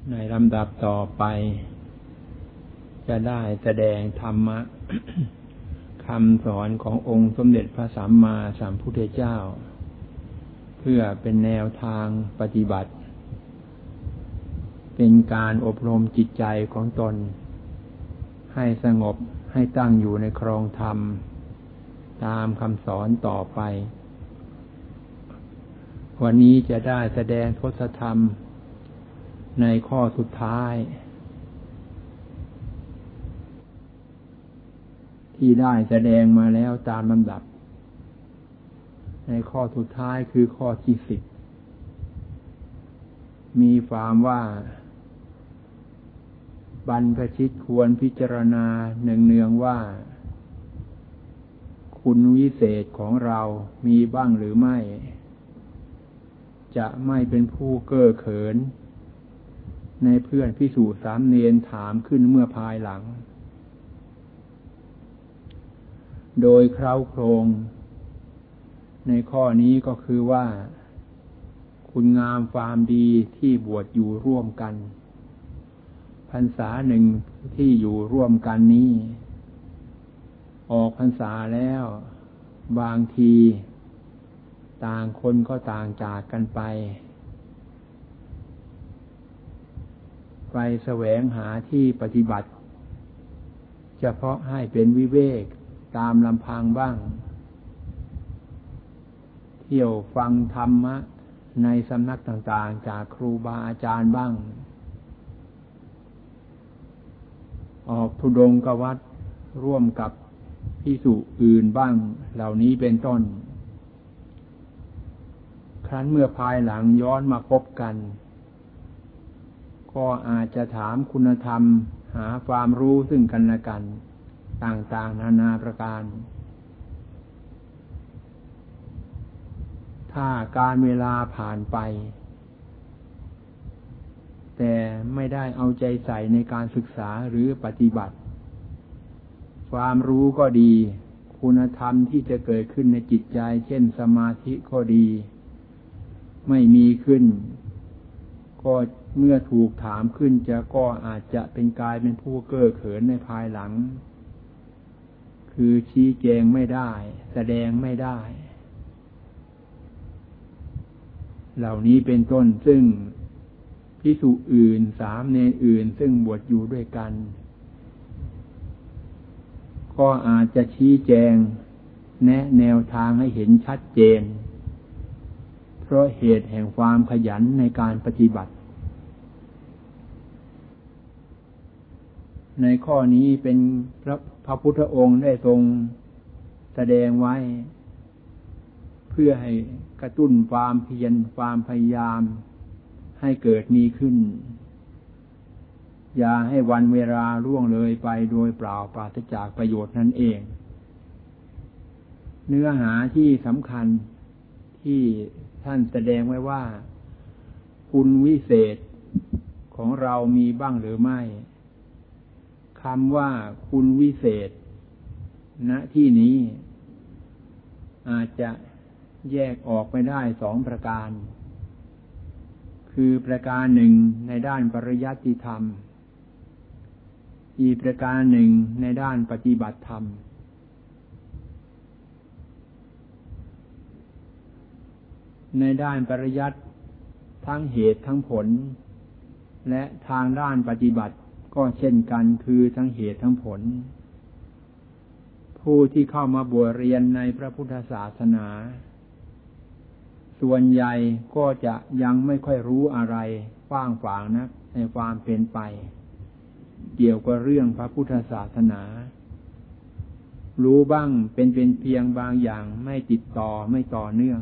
ในลำดับต่อไปจะได้แสดงธรรมะ คำสอนขององค์สมเด็จพระสัมมาสัมพุทธเจ้าเพื่อเป็นแนวทางปฏิบัติเป็นการอบรมจิตใจของตนให้สงบให้ตั้งอยู่ในครองธรรมตามคำสอนต่อไปวันนี้จะได้แสดงทศธรรมในข้อสุดท้ายที่ได้แสดงมาแล้วตามลำดับในข้อสุดท้ายคือข้อที่10มีความว่าบรรพชิตควรพิจารณาเนืองๆว่าคุณวิเศษของเรามีบ้างหรือไม่จะไม่เป็นผู้เก้อเขินในเพื่อนภิกษุสามเณรถามขึ้นเมื่อภายหลังโดยเคล้าโครงในข้อนี้ก็คือว่าคุณงามความดีที่บวชอยู่ร่วมกันพรรษาหนึ่งที่อยู่ร่วมกันนี้ออกพรรษาแล้วบางทีต่างคนก็ต่างจากกันไปแสวงหาที่ปฏิบัติเฉพาะให้เป็นวิเวกตามลำพังบ้างเที่ยวฟังธรรมะในสำนักต่างๆจากครูบาอาจารย์บ้างออกธุดงควัดร่วมกับภิกษุอื่นบ้างเหล่านี้เป็นต้นครั้นเมื่อภายหลังย้อนมาพบกันก็อาจจะถามคุณธรรมหาความรู้ซึ่งกันและกันต่างๆนานาประการถ้าการเวลาผ่านไปแต่ไม่ได้เอาใจใส่ในการศึกษาหรือปฏิบัติความรู้ก็ดีคุณธรรมที่จะเกิดขึ้นในจิตใจเช่นสมาธิก็ดีไม่มีขึ้นก็เมื่อถูกถามขึ้นก็อาจจะเป็นกลายเป็นผู้เก้อเขินในภายหลังคือชี้แจงไม่ได้แสดงไม่ได้เหล่านี้เป็นต้นซึ่งภิกษุอื่นสามเณรอื่นซึ่งบวชอยู่ด้วยกันก็อาจจะชี้แจงแนะแนวทางให้เห็นชัดเจนเพราะเหตุแห่งความขยันในการปฏิบัติในข้อนี้เป็นพระพุทธองค์ได้ทรงแสดงไว้เพื่อให้กระตุ้นความเพียรความพยายามให้เกิดมีขึ้นอย่าให้วันเวลาล่วงเลยไปโดยเปล่าปราศจากประโยชน์นั่นเองเนื้อหาที่สำคัญที่ท่านแสดงไว้ว่าคุณวิเศษของเรามีบ้างหรือไม่คำว่าคุณวิเศษณที่นี้อาจจะแยกออกไปได้สองประการคือประการหนึ่งในด้านปริยัติธรรมอีกประการหนึ่งในด้านปฏิบัติธรรมในด้านปริยัติทั้งเหตุทั้งผลและทางด้านปฏิบัติก็เช่นกันคือทั้งเหตุทั้งผลผู้ที่เข้ามาบวชเรียนในพระพุทธศาสนาส่วนใหญ่ก็จะยังไม่ค่อยรู้อะไรกว้างขวางนักในความเป็นไปเกี่ยวกับเรื่องพระพุทธศาสนารู้บ้างเป็นเพียงบางอย่างไม่ติดต่อไม่ต่อเนื่อง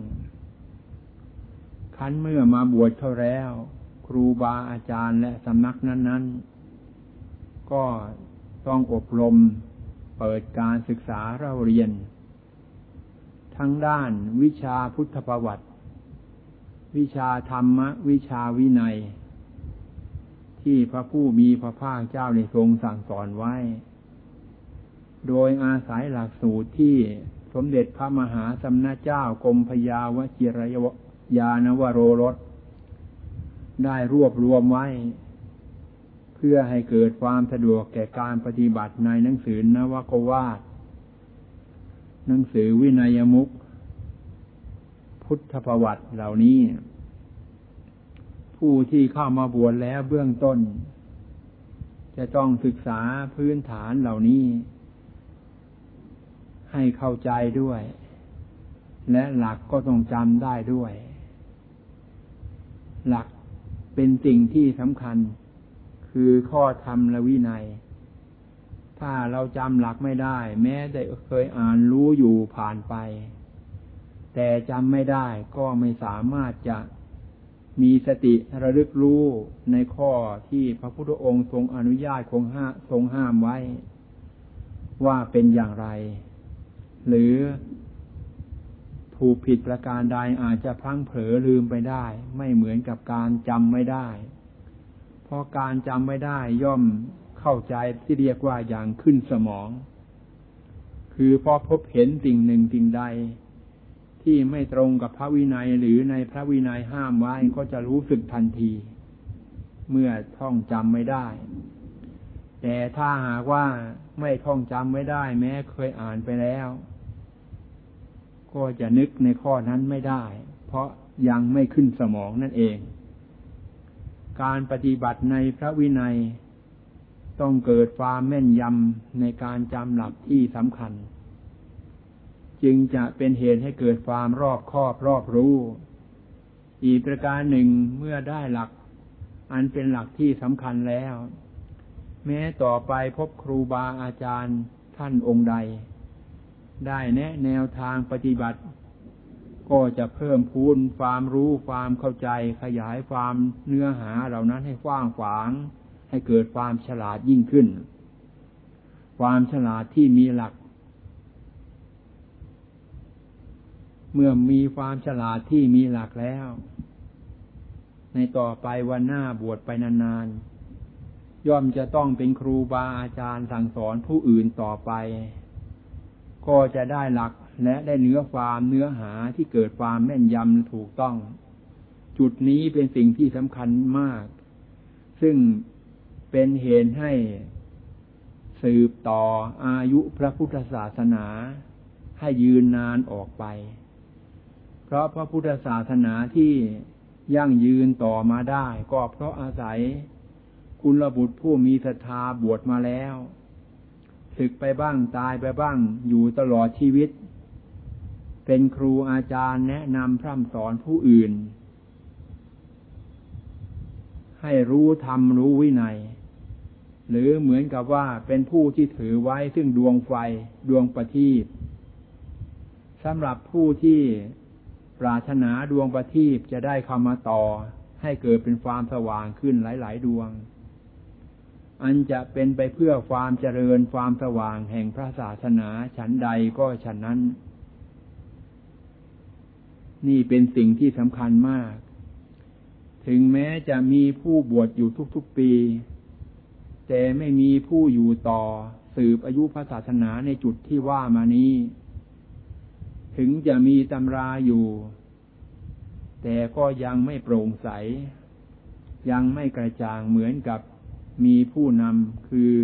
คั้นเมื่อมาบวชเข้าแล้วครูบาอาจารย์และสำนักนั้นๆก็ต้องอบรมเปิดการศึกษาเราเรียนทั้งด้านวิชาพุทธประวัติวิชาธรรมะวิชาวินัยที่พระผู้มีพระภาคเจ้าได้ทรงสั่งสอนไว้โดยอาศัยหลักสูตรที่สมเด็จพระมหาสมณเจ้ากรมพยาวชิรยานวโรรสได้รวบรวมไว้พื่อให้เกิดความสะดวกแก่การปฏิบัติในหนังสือนวโกวาทหนังสือวินัยมุขพุทธประวัติเหล่านี้ผู้ที่เข้ามาบวชแล้วเบื้องต้นจะต้องศึกษาพื้นฐานเหล่านี้ให้เข้าใจด้วยและหลักก็ต้องจำได้ด้วยหลักเป็นสิ่งที่สำคัญคือข้อธรรมและวินัยถ้าเราจำหลักไม่ได้แม้แต่เคยอ่านรู้อยู่ผ่านไปแต่จำไม่ได้ก็ไม่สามารถจะมีสติระลึกรู้ในข้อที่พระพุทธองค์ทรงอนุญาตทรงห้ามไว้ว่าเป็นอย่างไรหรือถูกผิดประการใดอาจจะพลั้งเผลอลืมไปได้ไม่เหมือนกับการจำไม่ได้เพราะการจำไม่ได้ย่อมเข้าใจที่เรียกว่าอย่างขึ้นสมองคือพอพบเห็นสิ่งหนึ่งสิ่งใดที่ไม่ตรงกับพระวินัยหรือในพระวินัยห้ามไว้ก็จะรู้สึกทันทีเมื่อท่องจำไม่ได้แต่ถ้าหากว่าไม่ท่องจำไม่ได้แม้เคยอ่านไปแล้วก็จะนึกในข้อนั้นไม่ได้เพราะยังไม่ขึ้นสมองนั่นเองการปฏิบัติในพระวินัยต้องเกิดความแม่นยำในการจำหลักที่สำคัญจึงจะเป็นเหตุให้เกิดความรอบคอบรอบรู้อีกประการหนึ่งเมื่อได้หลักอันเป็นหลักที่สำคัญแล้วแม้ต่อไปพบครูบาอาจารย์ท่านองค์ใดได้แนะแนวทางปฏิบัติก็จะเพิ่มพูนความรู้ความเข้าใจขยายความเนื้อหาเหล่านั้นให้กว้างขวางให้เกิดความฉลาดยิ่งขึ้นความฉลาดที่มีหลักเมื่อมีความฉลาดที่มีหลักแล้วในต่อไปวันหน้าบวชไปนานๆย่อมจะต้องเป็นครูบาอาจารย์สั่งสอนผู้อื่นต่อไปก็จะได้หลักและได้เนื้อหาที่เกิดความแม่นยำถูกต้องจุดนี้เป็นสิ่งที่สำคัญมากซึ่งเป็นเหตุให้สืบต่ออายุพระพุทธศาสนาให้ยืนนานออกไปเพราะพระพุทธศาสนาที่ยั่งยืนต่อมาได้ก็เพราะอาศัยกุลบุตรผู้มีศรัทธาบวชมาแล้วศึกไปบ้างตายไปบ้างอยู่ตลอดชีวิตเป็นครูอาจารย์แนะนำพร่ำสอนผู้อื่นให้รู้ธรรมรู้วินัยหรือเหมือนกับว่าเป็นผู้ที่ถือไว้ซึ่งดวงไฟดวงประทีปสำหรับผู้ที่ปรารถนาดวงประทีปจะได้เข้ามาต่อให้เกิดเป็นความสว่างขึ้นหลายๆดวงอันจะเป็นไปเพื่อความเจริญความสว่างแห่งพระศาสนาฉันใดก็ฉันนั้นนี่เป็นสิ่งที่สำคัญมากถึงแม้จะมีผู้บวชอยู่ทุกๆปีแต่ไม่มีผู้อยู่ต่อสืบอายุพระศาสนาในจุดที่ว่ามานี้ถึงจะมีตำราอยู่แต่ก็ยังไม่โปร่งใสยังไม่กระจ่างเหมือนกับมีผู้นำคือ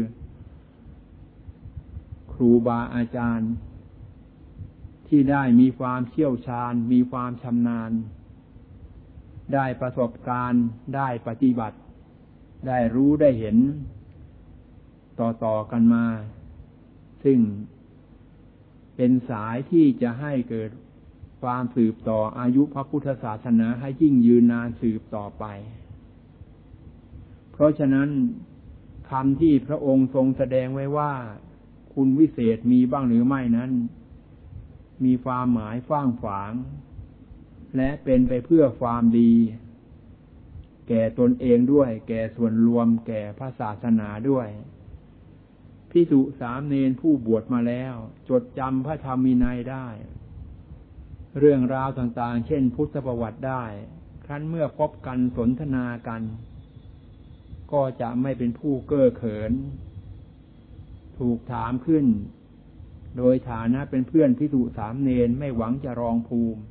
ครูบาอาจารย์ที่ได้มีความเชี่ยวชาญมีความชำนาญได้ประสบการณ์ได้ปฏิบัติได้รู้ได้เห็นต่อกันมาซึ่งเป็นสายที่จะให้เกิดความสืบต่ออายุพระพุทธศาสนาให้ยิ่งยืนนานสืบต่อไปเพราะฉะนั้นคำที่พระองค์ทรงแสดงไว้ว่าคุณวิเศษมีบ้างหรือไม่นั้นมีความหมายกว้างขวางและเป็นไปเพื่อความดีแก่ตนเองด้วยแก่ส่วนรวมแก่พระศาสนาด้วยภิกษุสามเณรผู้บวชมาแล้วจดจำพระธรรมวินัยได้เรื่องราวต่างๆเช่นพุทธประวัติได้ครั้นเมื่อพบกันสนทนากันก็จะไม่เป็นผู้เก้อเขินถูกถามขึ้นโดยฐานะเป็นเพื่อนภิกษุสามเณรไม่หวังจะรองภูมิ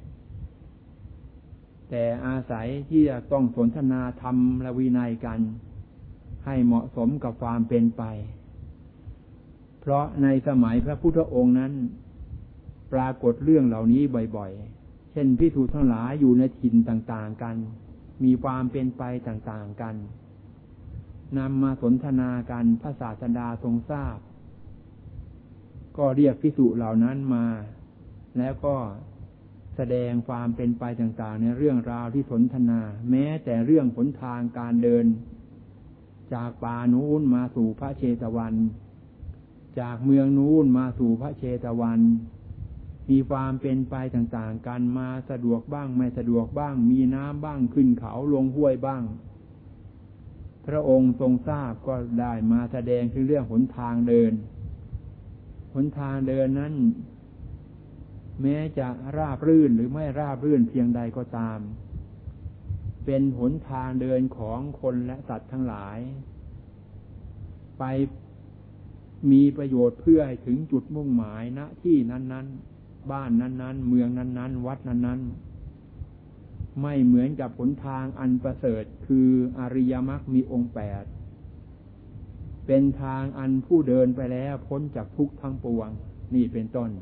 แต่อาศัยที่จะต้องสนทนาธรรมและวินัยกันใให้เหมาะสมกับความเป็นไปเพราะในสมัยพระพุทธองค์นั้นปรากฏเรื่องเหล่านี้บ่อยๆเช่นภิกษุทั้งหลายอยู่ในถิ่นต่างๆกันมีความเป็นไปต่างๆกันนำมาสนทนากันพระศาสดาทรงทราบก็เรียกภิกษุเหล่านั้นมาแล้วก็แสดงความเป็นไปต่างๆในเรื่องราวที่สนทนาแม้แต่เรื่องหนทางการเดินจากป่านู้นมาสู่พระเชตวันจากเมืองนู้นมาสู่พระเชตวันมีความเป็นไปต่างๆกันมาสะดวกบ้างไม่สะดวกบ้างมีน้ำบ้างขึ้นเขาลงห้วยบ้างพระองค์ทรงทราบก็ได้มาแสดงถึงเรื่องหนทางเดินหนทางเดินนั้นแม้จะราบรื่นหรือไม่ราบรื่นเพียงใดก็ตามเป็นหนทางเดินของคนและสัตว์ทั้งหลายไปมีประโยชน์เพื่อให้ถึงจุดมุ่งหมายณที่นั้นๆบ้านนั้นๆเมืองนั้นๆวัดนั้นๆไม่เหมือนกับหนทางอันประเสริฐคืออริยมรรคมีองค์8เป็นทางอันผู้เดินไปแล้วพ้นจากทุกข์ทั้งปวงนี่เป็นต้น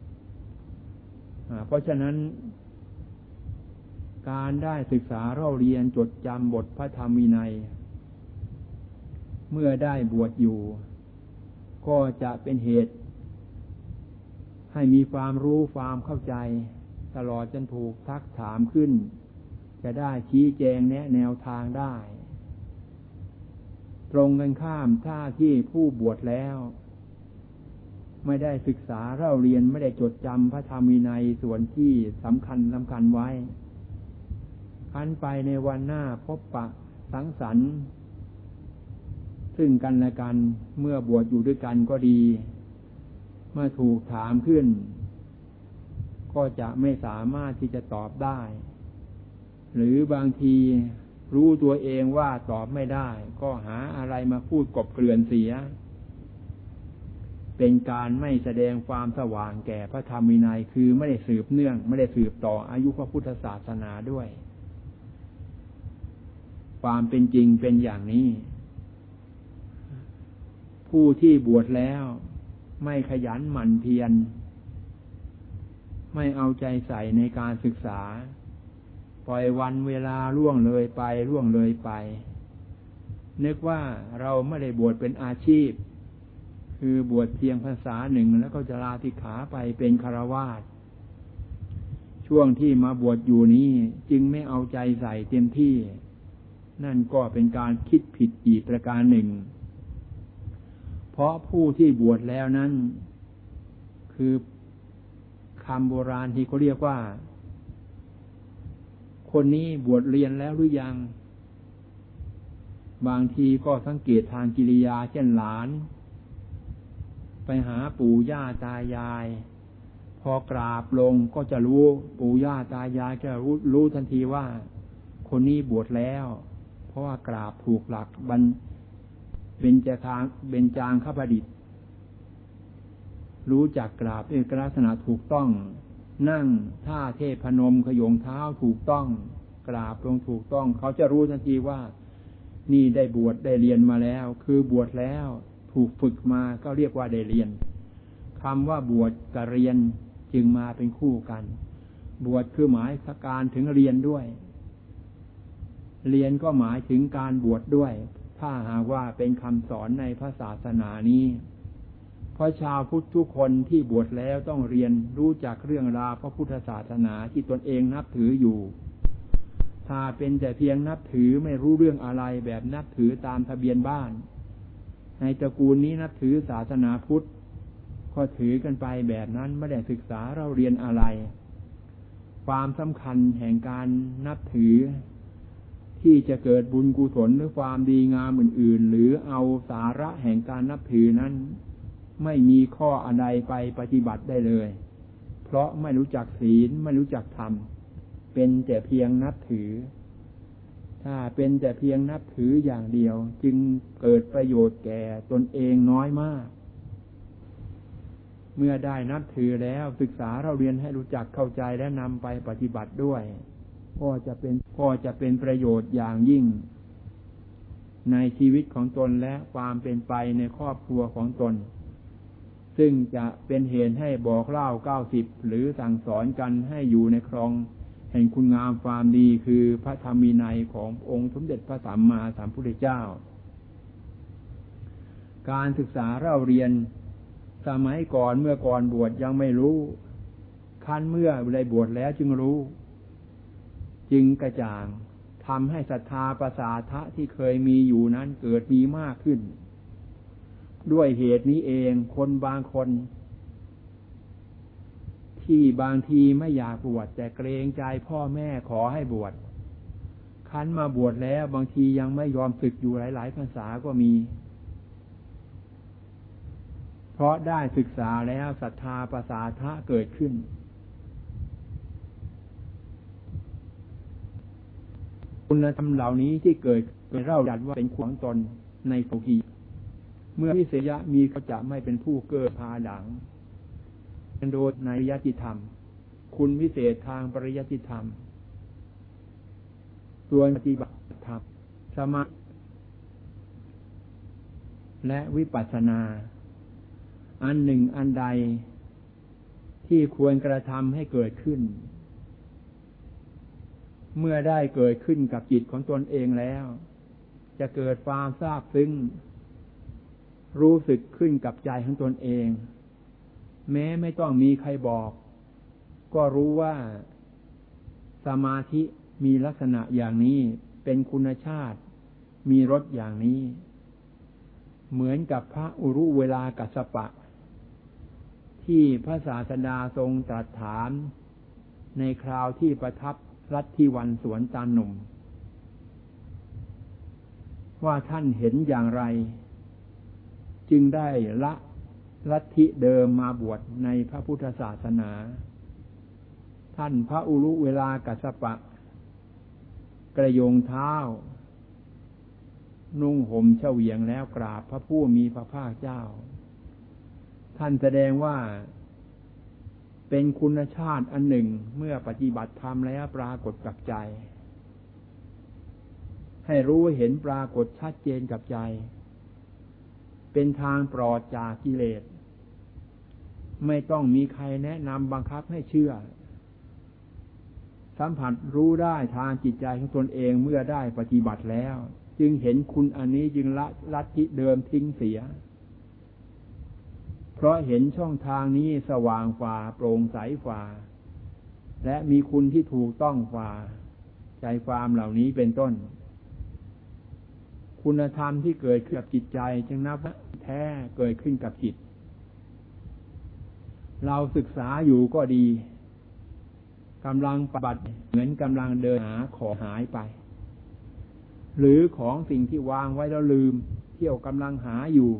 เพราะฉะนั้นการได้ศึกษาเราเรียนจดจำบทพระธรรมวินัยเมื่อได้บวชอยู่ก็จะเป็นเหตุให้มีความรู้ความเข้าใจตลอดจนถูกซักถามขึ้นจะได้ชี้แจงแนะแนวทางได้ตรงกันข้ามถ้าที่ผู้บวชแล้วไม่ได้ศึกษาเราเรียนไม่ได้จดจำพระธรรมวินัยส่วนที่สำคัญไว้คันไปในวันหน้าพบปะสังสรรค์ซึ่งกันและกันเมื่อบวชอยู่ด้วยกันก็ดีเมื่อถูกถามขึ้นก็จะไม่สามารถที่จะตอบได้หรือบางทีรู้ตัวเองว่าตอบไม่ได้ก็หาอะไรมาพูดกบเกลื่อนเสียเป็นการไม่แสดงความสว่างแก่พระธรรมวินัยคือไม่ได้สืบเนื่องไม่ได้สืบต่ออายุพระพุทธศาสนาด้วยความเป็นจริงเป็นอย่างนี้ผู้ที่บวชแล้วไม่ขยันหมั่นเพียรไม่เอาใจใส่ในการศึกษาปล่อยวันเวลาล่วงเลยไปนึกว่าเราไม่ได้บวชเป็นอาชีพคือบวชเพียงพรรษาหนึ่งแล้วก็จะลาสิกขาไปเป็นฆราวาสช่วงที่มาบวชอยู่นี้จึงไม่เอาใจใส่เต็มที่นั่นก็เป็นการคิดผิดอีกประการหนึ่งเพราะผู้ที่บวชแล้วนั้นคือคำโบราณที่เขาเรียกว่าคนนี้บวชเรียนแล้วหรือยังบางทีก็สังเกตทางกิริยาเช่นหลานไปหาปู่ย่าตายายพอกราบลงก็จะรู้ปู่ย่าตายายจะรู้ทันทีว่าคนนี้บวชแล้วเพราะว่ากราบถูกหลักเบญจางคประดิษฐ์รู้จักกราบด้วยลักษณะถูกต้องนั่งท่าเทพนมขยงเท้าถูกต้องกราบลงถูกต้องเขาจะรู้ทันทีว่านี่ได้บวชได้เรียนมาแล้วคือบวชแล้วถูกฝึกมาก็เรียกว่าได้เรียนคำว่าบวชกับเรียนจึงมาเป็นคู่กันบวชคือหมายการถึงเรียนด้วยเรียนก็หมายถึงการบวชด้วยถ้าหากว่าเป็นคำสอนในพระศาสนานี้เพราะชาวพุทธทุกคนที่บวชแล้วต้องเรียนรู้จักเรื่องราวพระพุทธศาสนาที่ตนเองนับถืออยู่ถ้าเป็นแต่เพียงนับถือไม่รู้เรื่องอะไรแบบนับถือตามทะเบียนบ้านในตระกูลนี้นับถือศาสนาพุทธก็ถือกันไปแบบนั้นไม่ได้ศึกษาเราเรียนอะไรความสำคัญแห่งการนับถือที่จะเกิดบุญกุศลหรือความดีงามอื่นๆหรือเอาสาระแห่งการนับถือนั้นไม่มีข้ออะไรไปปฏิบัติได้เลยเพราะไม่รู้จักศีลไม่รู้จักธรรมเป็นแต่เพียงนับถือถ้าเป็นแต่เพียงนับถืออย่างเดียวจึงเกิดประโยชน์แก่ตนเองน้อยมากเมื่อได้นับถือแล้วศึกษาเราเรียนให้รู้จักเข้าใจและนำไปปฏิบัติด้วยก็จะเป็นประโยชน์อย่างยิ่งในชีวิตของตนและความเป็นไปในครอบครัวของตนซึ่งจะเป็นเหตุให้บอกเล่า90หรือสั่งสอนกันให้อยู่ในครองแห่งคุณงามความดีคือพระธรรมวินัยขององค์สมเด็จพระสัมมาสัมพุทธเจ้าการศึกษาเล่าเรียนสมัยก่อนเมื่อก่อนบวชยังไม่รู้ขั้นเมื่อได้บวชแล้วจึงรู้จึงกระจ่างทำให้ศรัทธาประสาทะที่เคยมีอยู่นั้นเกิดมีมากขึ้นด้วยเหตุนี้เองคนบางคนที่บางทีไม่อยากบวชแต่เกรงใจพ่อแม่ขอให้บวชคันมาบวชแล้วบางทียังไม่ยอมศึกอยู่หลายๆพรรษาก็มีเพราะได้ศึกษาแล้วศรัทธาประสาทะเกิดขึ้นคุณธรรมเหล่านี้ที่เกิดเป็นเล่าดัดว่าเป็นของตนในโลกีเมื่อวิเศษมีเขาจะไม่เป็นผู้เกิดพาดังโดยในปริยัติธรรมคุณวิเศษทางปริยัติธรรมส่วนปฏิบัติธรรมสมาธิและวิปัสสนาอันหนึ่งอันใดที่ควรกระทำให้เกิดขึ้นเมื่อได้เกิดขึ้นกับจิตของตนเองแล้วจะเกิดความซาบซึ้งรู้สึกขึ้นกับใจของตนเองแม้ไม่ต้องมีใครบอกก็รู้ว่าสมาธิมีลักษณะอย่างนี้เป็นคุณชาติมีรสอย่างนี้เหมือนกับพระอุรุเวลากัสสปะที่พระศาสดาทรงตรัสถามในคราวที่ประทับรัตถิวันสวนตาลหนุ่มว่าท่านเห็นอย่างไรจึงได้ละลัทธิเดิมมาบวชในพระพุทธศาสนาท่านพระอุรุเวลากัสสปะกระโยงเท้านุ่งห่มเฉวียงแล้วกราบพระผู้มีพระภาคเจ้าท่านแสดงว่าเป็นคุณชาติอันหนึ่งเมื่อปฏิบัติธรรมแล้วปรากฏกับใจให้รู้เห็นปรากฏชัดเจนกับใจเป็นทางปลอดจากกิเลสไม่ต้องมีใครแนะนำบังคับให้เชื่อสัมผัสรู้ได้ทางจิตใจของตนเองเมื่อได้ปฏิบัติแล้วจึงเห็นคุณอันนี้จึงละลัทธิเดิมทิ้งเสียเพราะเห็นช่องทางนี้สว่างฝ่าโปร่งใสฝ่าและมีคุณที่ถูกต้องฝ่าใจความเหล่านี้เป็นต้นคุณธรรมที่เกิดขึ้นกับจิตใจจึงนับว่าแท้เกิดขึ้นกับจิตเราศึกษาอยู่ก็ดีกำลังปฏิบัติเหมือนกำลังเดินหาของหายไปหรือของสิ่งที่วางไว้แล้วลืมเที่ยวกำลังหาอยู่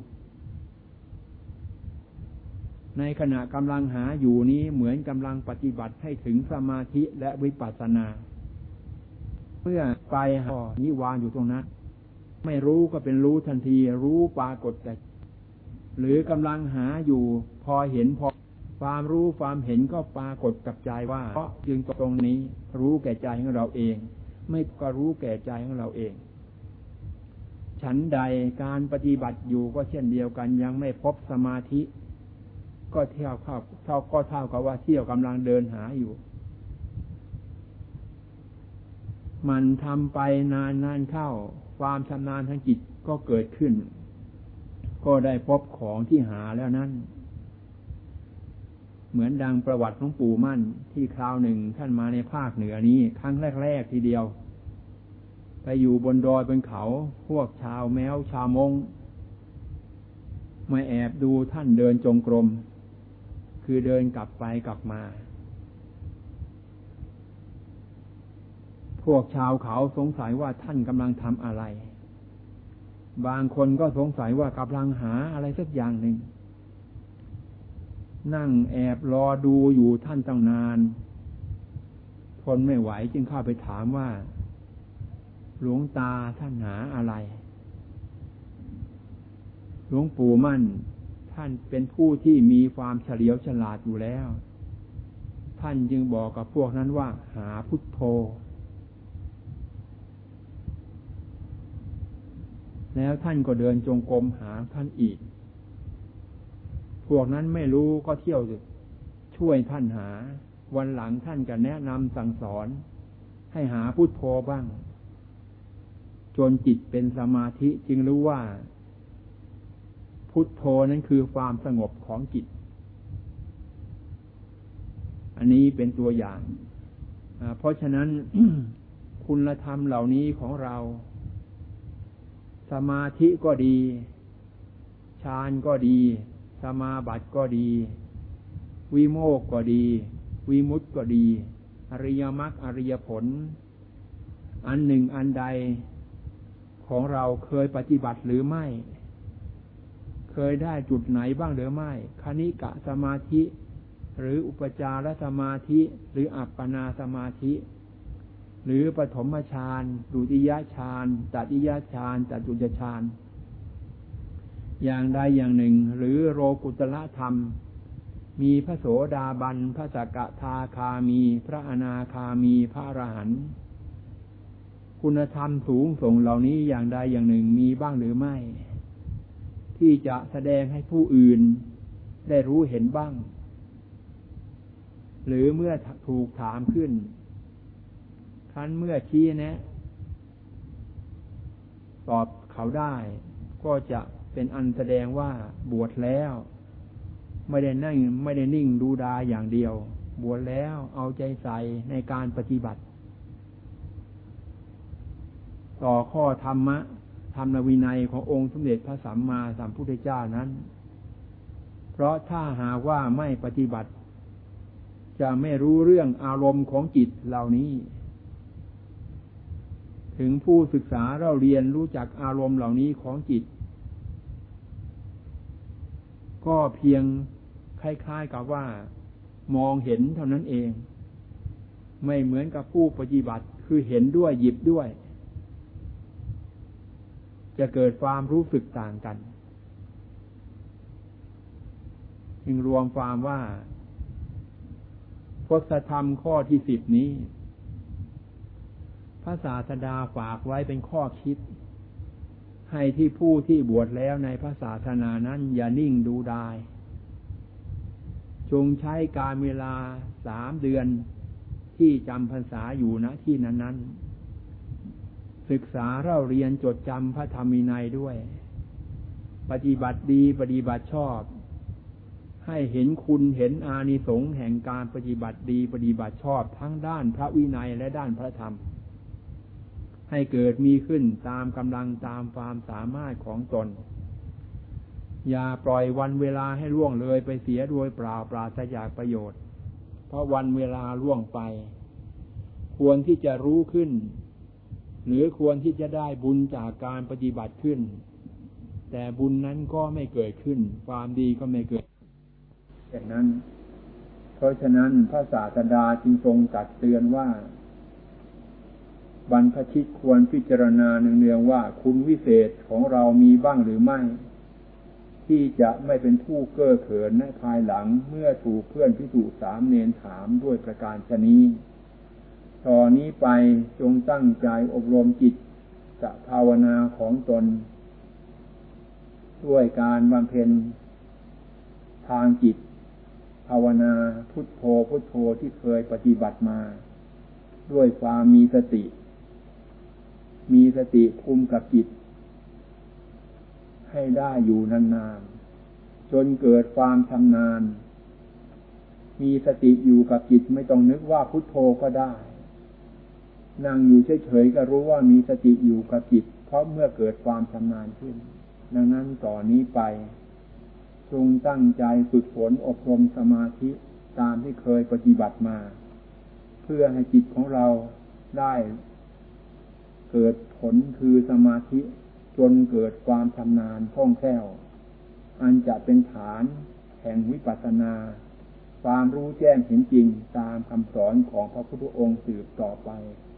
ในขณะกำลังหาอยู่นี้เหมือนกำลังปฏิบัติให้ถึงสมาธิและวิปัสสนาเมื่อไปหานิวรณ์อยู่ตรงนั้นไม่รู้ก็เป็นรู้ทันทีรู้ปรากฏแต่หรือกำลังหาอยู่พอเห็นพอความรู้ความเห็นก็ปรากฏกับใจว่าเพราะจึงตรงนี้รู้แก่ใจของเราเองไม่ก็รู้แก่ใจของเราเองฉันใดการปฏิบัติอยู่ก็เช่นเดียวกันยังไม่พบสมาธิก็เท่ากับว่าเที่ยวกำลังเดินหาอยู่มันทำไปนานเข้าความชำนาญทางจิตก็เกิดขึ้นก็ได้พบของที่หาแล้วนั้นเหมือนดังประวัติของปู่มั่นที่คราวหนึ่งท่านมาในภาคเหนือนี้ครั้งแรกทีเดียวไปอยู่บนดอยบนเขาพวกชาวแม้วชาวมงมาแอบดูท่านเดินจงกรมคือเดินกลับไปกลับมาพวกชาวเขาสงสัยว่าท่านกำลังทำอะไรบางคนก็สงสัยว่ากำลังหาอะไรสักอย่างหนึ่งนั่งแอบรอดูอยู่ท่านตั้งนานทนไม่ไหวจึงเข้าไปถามว่าหลวงตาท่านหาอะไรหลวงปู่มั่นท่านเป็นผู้ที่มีความเฉลียวฉลาดอยู่แล้วท่านจึงบอกกับพวกนั้นว่าหาพุทโธแล้วท่านก็เดินจงกรมหาท่านอีกพวกนั้นไม่รู้ก็เที่ยวช่วยท่านหาวันหลังท่านก็แนะนำสั่งสอนให้หาพุทโธบ้างจนจิตเป็นสมาธิจึงรู้ว่าพุทโธนั้นคือความสงบของจิตอันนี้เป็นตัวอย่างเพราะฉะนั้น คุณธรรมเหล่านี้ของเราสมาธิก็ดีฌานก็ดีสมาบัติก็ดีวิโมกข์ก็ดีวิมุตติก็ดีอริยมรรคอริยผลอันหนึ่งอันใดของเราเคยปฏิบัติหรือไม่เคยได้จุดไหนบ้างหรือไม่คณิกะสมาธิหรืออุปจารสมาธิหรืออัปปนาสมาธิหรือปฐมฌานดุติยฌานตติยฌานจตุตฌานอย่างใดอย่างหนึ่งหรือโลกุตละธรรมมีพระโสดาบันพระสกทาคามีพระอนาคามีพระอรหันต์คุณธรรมสูงส่งเหล่านี้อย่างใดอย่างหนึ่งมีบ้างหรือไม่ที่จะแสดงให้ผู้อื่นได้รู้เห็นบ้างหรือเมื่อถูกถามขึ้นครั้นเมื่อชี้แนะตอบเขาได้ก็จะเป็นอันแสดงว่าบวชแล้วไม่ได้นิ่งดูดายอย่างเดียวบวชแล้วเอาใจใส่ในการปฏิบัติต่อข้อธรรมะธรรมวินัยขององค์สมเด็จพระสัมมาสัมพุทธเจ้านั้นเพราะถ้าหากว่าไม่ปฏิบัติจะไม่รู้เรื่องอารมณ์ของจิตเหล่านี้ถึงผู้ศึกษาเราเรียนรู้จักอารมณ์เหล่านี้ของจิตก็เพียงคล้ายๆกับว่ามองเห็นเท่านั้นเองไม่เหมือนกับผู้ปฏิบัติคือเห็นด้วยหยิบด้วยจะเกิดความรู้สึกต่างกันจึงรวมความว่าพจน์ธรรมข้อที่10นี้พระศาสดาฝากไว้เป็นข้อคิดให้ที่ผู้ที่บวชแล้วในพระศาสนานั้นอย่านิ่งดูดายจงใช้การเวลา3 เดือนที่จำพรรษาอยู่ณที่นั้นๆศึกษาเล่าเรียนจดจำพระธรรมวินัยด้วยปฏิบัติดีปฏิบัติชอบให้เห็นคุณเห็นอานิสงส์แห่งการปฏิบัติดีปฏิบัติชอบทั้งด้านพระวินัยและด้านพระธรรมให้เกิดมีขึ้นตามกำลังตามความสามารถของตนอย่าปล่อยวันเวลาให้ล่วงเลยไปเสียโดยเปล่าปราศจากประโยชน์เพราะวันเวลาล่วงไปควรที่จะรู้ขึ้นหรือควรที่จะได้บุญจากการปฏิบัติขึ้นแต่บุญนั้นก็ไม่เกิดขึ้นความดีก็ไม่เกิดอย่างนั้นเพราะฉะนั้นพระศาสดาจึงทรงตรัสเตือนว่าบรรพชิตควรพิจารณาเนืองๆว่าคุณวิเศษของเรามีบ้างหรือไม่ที่จะไม่เป็นผู้เก้อเขินในภายหลังเมื่อถูกเพื่อนภิกษุ3 เณรถามด้วยประการฉะนี้ต่อนนี้ไปจงตั้งใจอบรมจิตภาวนาของตนด้วยการบำเพ็ญทางจิตภาวนาพุทโธพุทโธที่เคยปฏิบัติมาด้วยความมีสติคุมกับจิตให้ได้อยู่นานๆจนเกิดความชำนาญมีสติอยู่กับจิตไม่ต้องนึกว่าพุทโธก็ได้นั่งอยู่เฉยๆก็รู้ว่ามีสติอยู่กับจิตเพราะเมื่อเกิดความชำนาญขึ้นดังนั้นต่อนนี้ไปจงตั้งใจฝึกฝนอบรมสมาธิตามที่เคยปฏิบัติมาเพื่อให้จิตของเราได้เกิดผลคือสมาธิจนเกิดความชำนาญคล่องแคล่วอันจะเป็นฐานแห่งวิปัสสนาความรู้แจ้งเห็นจริงตามคำสอนของพระพุทธองค์สืบต่อไป